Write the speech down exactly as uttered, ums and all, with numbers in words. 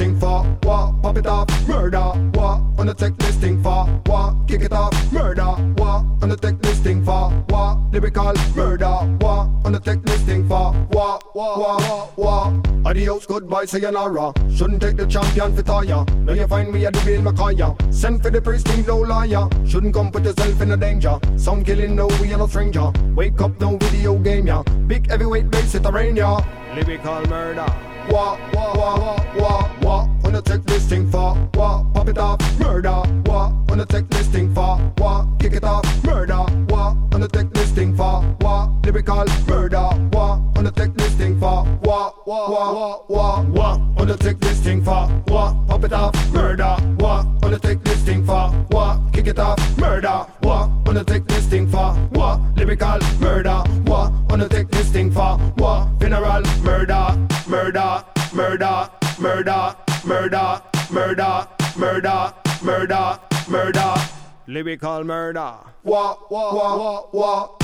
thing for what? Pop it off, murder, what? Wanna take this thing for what? Kick it off, murder, what? Wanna take this thing for what? Lyrical murder, what? Wanna take this thing for what? What? What? What? Adios, goodbye, sayonara. Shouldn't take the champion for tire. Now you find me at the real Messiah. Send for the priest, ain't no liar. Shouldn't come put yourself in a danger. Sound killing, no, we are no stranger. Wake up, no video game, yeah. Big heavyweight bass, it a rain, yeah. Lyrical murder. What, what, what, what, what? Wanna take this thing for what? Pop it off, murder. What? Wanna take this thing for what? Kick it off, murder. What? Wanna take this thing for what? Lyrical murder. What? Wanna take this thing for what? What, what, what, what? Wanna take this thing for what? Pop it off, murder. What? Wanna take this thing for what? Kick it off, murder. What? Wanna take this thing for what? Lyrical murder. What? Wanna take this thing for what? Funeral murder. Murder, murder, murder, murder, murder, murder, murder, murder, lyrical murder. What, what, what, what, what?